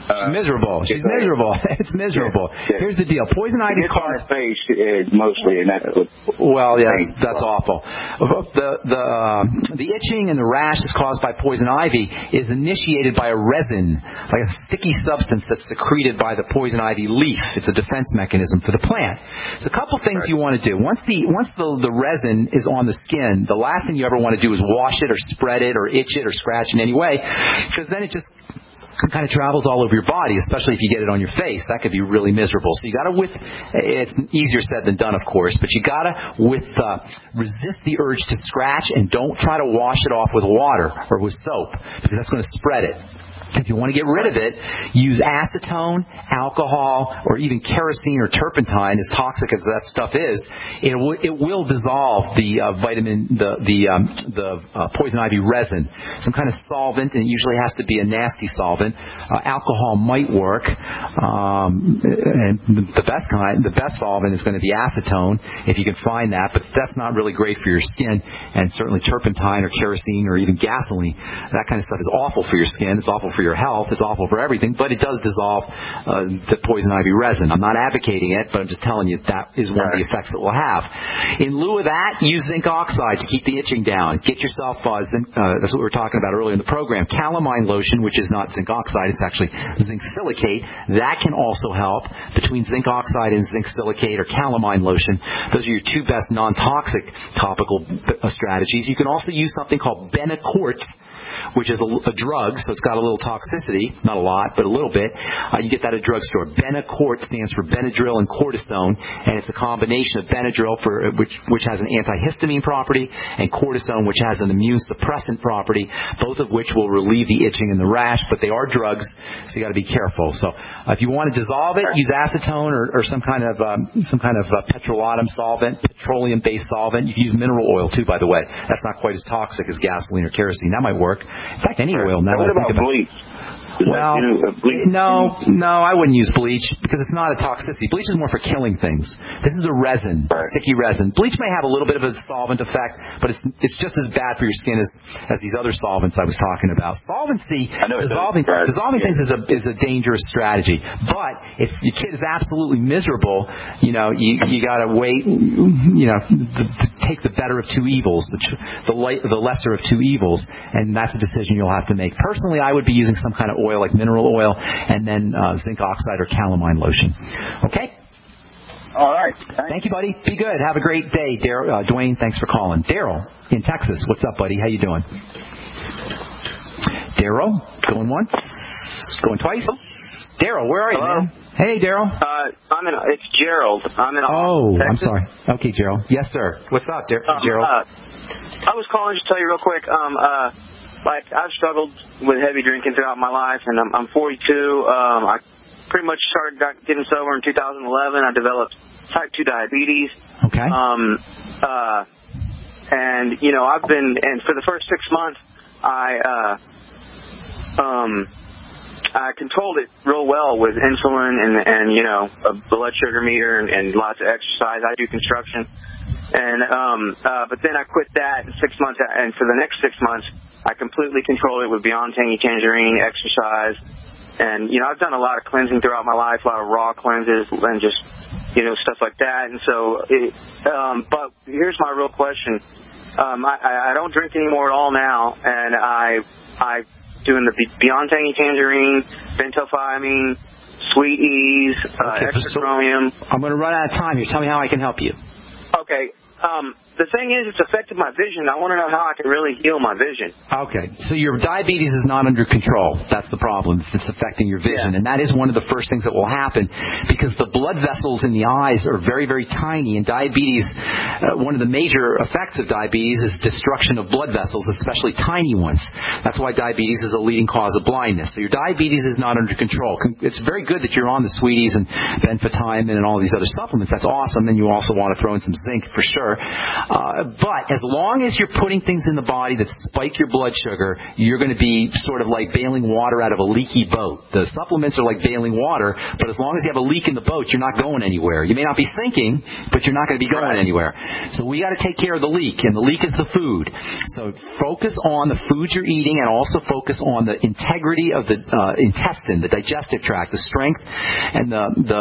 She's miserable. She's miserable. It's miserable. Yeah. Here's the deal. Poison ivy is caused face mostly, and that's that's awful. The itching and the rash that's caused by poison ivy is initiated by a resin, like a sticky substance that's secreted by the poison ivy leaf. It's a defense mechanism for the plant. So a couple things you want to do. Once the resin is on the skin, the last thing you ever want to do is wash it or spread it or itch it or scratch in any way, because then it just kind of travels all over your body, especially if you get it on your face. That could be really miserable. So you got to it's easier said than done, of course, but you got to resist the urge to scratch, and don't try to wash it off with water or with soap, because that's going to spread it. If you want to get rid of it, use acetone, alcohol, or even kerosene or turpentine. As toxic as that stuff is, it will dissolve the poison ivy resin. Some kind of solvent, and it usually has to be a nasty solvent. Alcohol might work, and the best solvent is going to be acetone if you can find that. But that's not really great for your skin. And certainly turpentine or kerosene or even gasoline, that kind of stuff is awful for your skin. It's awful for your health. It's awful for everything, but it does dissolve the poison ivy resin. I'm not advocating it, but I'm just telling you that is one of the effects that we'll have. In lieu of that, use zinc oxide to keep the itching down. Get yourself that's what we were talking about earlier in the program. Calamine lotion, which is not zinc oxide, it's actually zinc silicate. That can also help. Between zinc oxide and zinc silicate or calamine lotion, those are your two best non-toxic topical strategies. You can also use something called Benacort, which is a drug, so it's got a little toxicity, not a lot, but a little bit. You get that at a drugstore. Benacort stands for Benadryl and cortisone, and it's a combination of Benadryl, which has an antihistamine property, and cortisone, which has an immune suppressant property, both of which will relieve the itching and the rash, but they are drugs, so you got to be careful. So if you want to dissolve it, use acetone or some kind of petrolatum solvent, petroleum-based solvent. You can use mineral oil too, by the way. That's not quite as toxic as gasoline or kerosene. That might work. In fact, any oil now. What about bleach? Well, no, I wouldn't use bleach because it's not a toxicity. Bleach is more for killing things. This is a resin, sticky resin. Bleach may have a little bit of a solvent effect, but it's just as bad for your skin as these other solvents I was talking about. Dissolving things is a dangerous strategy. But if your kid is absolutely miserable, you got to wait. Take the better of two evils, the lesser of two evils, and that's a decision you'll have to make. Personally, I would be using some kind of oil like mineral oil, and then zinc oxide or calamine lotion. Okay? All right. Thank you, buddy. Be good. Have a great day, Dwayne. Thanks for calling. Daryl in Texas. What's up, buddy? How you doing? Daryl, going once, going twice. Daryl, where are you, man? Hey, Daryl. It's Gerald. I'm in Texas. I'm sorry. Okay, Gerald. Yes, sir. What's up, Gerald? I was calling just to tell you real quick. I've struggled with heavy drinking throughout my life, and I'm 42. I pretty much started getting sober in 2011. I developed type 2 diabetes. Okay. And for the first 6 months, I controlled it real well with insulin and a blood sugar meter and lots of exercise. I do construction. And but then I quit that in 6 months, and for the next 6 months, I completely controlled it with Beyond Tangy Tangerine, exercise, and I've done a lot of cleansing throughout my life, a lot of raw cleanses and just stuff like that. And so, but here's my real question: I don't drink anymore at all now, and I doing the Beyond Tangy Tangerine, bentophyamine, Sweet Ease, extra chromium. I'm going to run out of time here. Tell me how I can help you. Okay. The thing is, it's affected my vision. I want to know how I can really heal my vision. Okay. So your diabetes is not under control. That's the problem. It's affecting your vision. Yeah. And that is one of the first things that will happen because the blood vessels in the eyes are very, very tiny. And diabetes, one of the major effects of diabetes is destruction of blood vessels, especially tiny ones. That's why diabetes is a leading cause of blindness. So your diabetes is not under control. It's very good that you're on the Sweeties and benfotiamine and all these other supplements. That's awesome. And you also want to throw in some zinc for sure. But as long as you're putting things in the body that spike your blood sugar, you're going to be sort of like bailing water out of a leaky boat. The supplements are like bailing water, but as long as you have a leak in the boat, you're not going anywhere. You may not be sinking, but you're not going to be going anywhere. So we got to take care of the leak, and the leak is the food. So focus on the foods you're eating, and also focus on the integrity of the intestine, the digestive tract, the strength and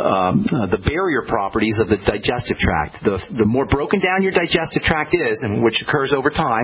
the barrier properties of the digestive tract. The more broken down your digestive tract is, and which occurs over time,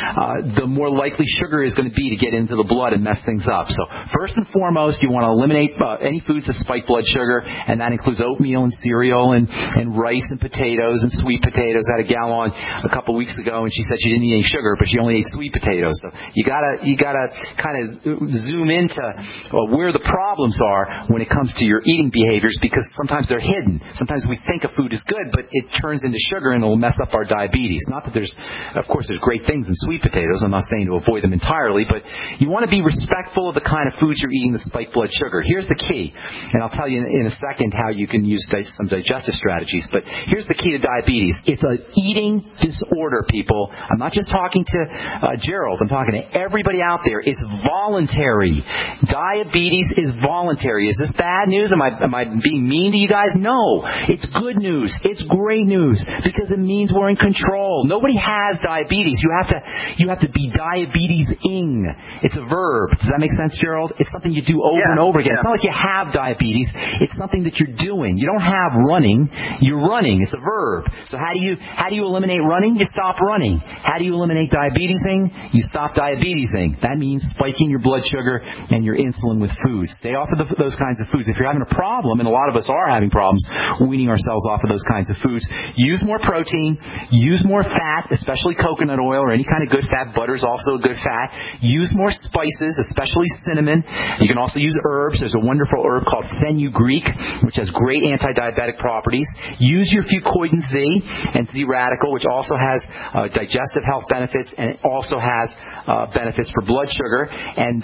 the more likely sugar is going to be to get into the blood and mess things up. So first and foremost, you want to eliminate any foods that spike blood sugar, and that includes oatmeal and cereal and rice and potatoes and sweet potatoes. I had a gal on a couple weeks ago, and she said she didn't eat any sugar, but she only ate sweet potatoes. So you gotta kind of zoom into where the problems are when it comes to your eating behaviors, because sometimes they're hidden. Sometimes we think a food is good, but it turns into sugar and it will mess up our diabetes. Not that there's great things in sweet potatoes. I'm not saying to avoid them entirely, but you want to be respectful of the kind of foods you're eating that spike blood sugar. Here's the key, and I'll tell you in a second how you can use some digestive strategies, but here's the key to diabetes. It's an eating disorder, people. I'm not just talking to Gerald. I'm talking to everybody out there. It's voluntary. Diabetes is voluntary. Is this bad news? Am I being mean to you guys? No. It's good news. It's great news, because it means we're in control. Nobody has diabetes. You have to be diabetes-ing. It's a verb. Does that make sense, Gerald? It's something you do over and over again. It's not like you have diabetes. It's something that you're doing. You don't have running. You're running. It's a verb. So how do you eliminate running? You stop running. How do you eliminate diabetesing? You stop diabetesing. That means spiking your blood sugar and your insulin with foods. Stay off of those kinds of foods. If you're having a problem, and a lot of us are having problems weaning ourselves off of those kinds of foods, use more protein, use more fat, especially coconut oil or any kind of good fat. Butter is also a good fat. Use more spices, especially cinnamon. You can also use herbs. There's a wonderful herb called fenugreek, which has great anti-diabetic properties. Use your fucoidan Z and Z-radical, which also has digestive health benefits, and it also has benefits for blood sugar, and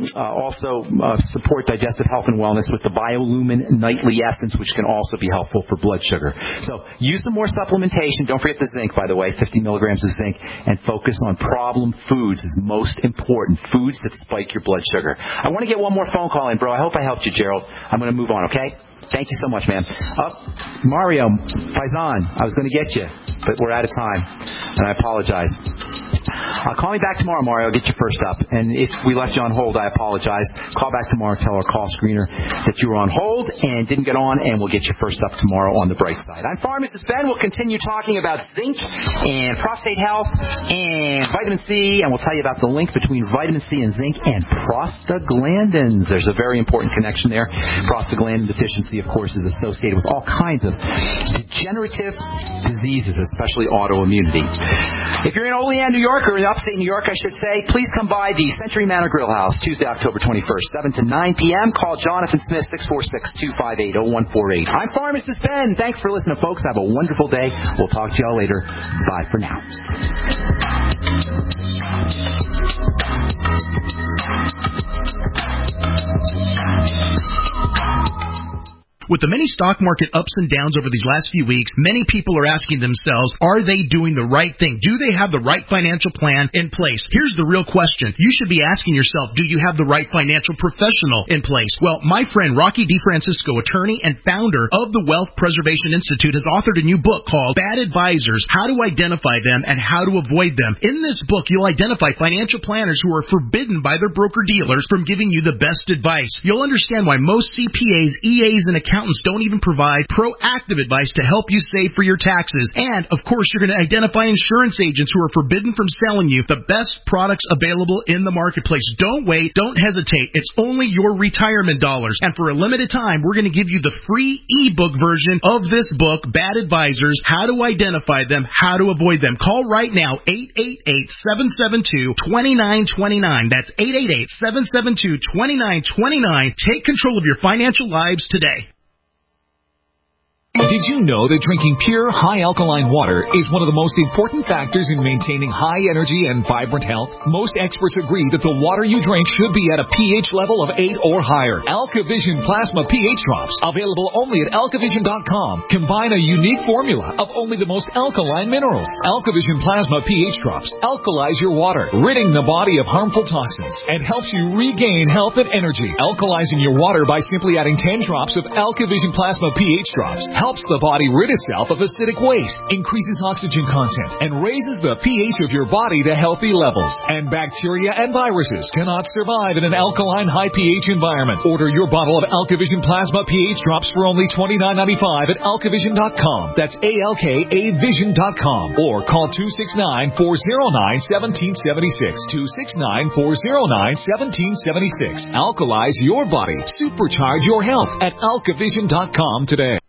also support digestive health and wellness with the BioLumin Nightly Essence, which can also be helpful for blood sugar. So use some more supplementation. Don't forget the zinc, by the way, 50 milligrams of zinc, and focus on problem foods is most important. Foods that spike your blood sugar. I want to get one more phone call in, bro. I hope I helped you, Gerald. I'm going to move on, okay? Thank you so much, man. Mario, Faizan, I was going to get you, but we're out of time, and I apologize. Call me back tomorrow, Mario. I'll get you first up. And if we left you on hold, I apologize. Call back tomorrow. Tell our call screener that you were on hold and didn't get on, and we'll get you first up tomorrow on the bright side. I'm Pharmacist Ben. We'll continue talking about zinc and prostate health and vitamin C, and we'll tell you about the link between vitamin C and zinc and prostaglandins. There's a very important connection there. Prostaglandin deficiency, of course, is associated with all kinds of degenerative diseases, especially autoimmunity. If you're in Olean, New York, or in upstate New York, I should say, please come by the Century Manor Grill House, Tuesday, October 21st, 7 to 9 p.m. Call Jonathan Smith, 646-258-0148. I'm Pharmacist Ben. Thanks for listening, folks. Have a wonderful day. We'll talk to y'all later. Bye for now. With the many stock market ups and downs over these last few weeks, many people are asking themselves, are they doing the right thing? Do they have the right financial plan in place? Here's the real question. You should be asking yourself, do you have the right financial professional in place? Well, my friend Rocky DeFrancisco, attorney and founder of the Wealth Preservation Institute, has authored a new book called Bad Advisors, How to Identify Them and How to Avoid Them. In this book, you'll identify financial planners who are forbidden by their broker-dealers from giving you the best advice. You'll understand why most CPAs, EAs, and accountants don't even provide proactive advice to help you save for your taxes. And, of course, you're going to identify insurance agents who are forbidden from selling you the best products available in the marketplace. Don't wait. Don't hesitate. It's only your retirement dollars. And for a limited time, we're going to give you the free ebook version of this book, Bad Advisors, How to Identify Them, How to Avoid Them. Call right now, 888-772-2929. That's 888-772-2929. Take control of your financial lives today. Did you know that drinking pure, high alkaline water is one of the most important factors in maintaining high energy and vibrant health? Most experts agree that the water you drink should be at a pH level of 8 or higher. AlkaVision Plasma pH Drops, available only at alkavision.com, combine a unique formula of only the most alkaline minerals. AlkaVision Plasma pH Drops alkalize your water, ridding the body of harmful toxins, and helps you regain health and energy. Alkalizing your water by simply adding 10 drops of AlkaVision Plasma pH Drops helps the body rid itself of acidic waste, increases oxygen content, and raises the pH of your body to healthy levels. And bacteria and viruses cannot survive in an alkaline high pH environment. Order your bottle of AlkaVision Plasma pH Drops for only $29.95 at alkavision.com. That's ALKAvision.com. Or call 269-409-1776. 269-409-1776. Alkalize your body. Supercharge your health at alkavision.com today.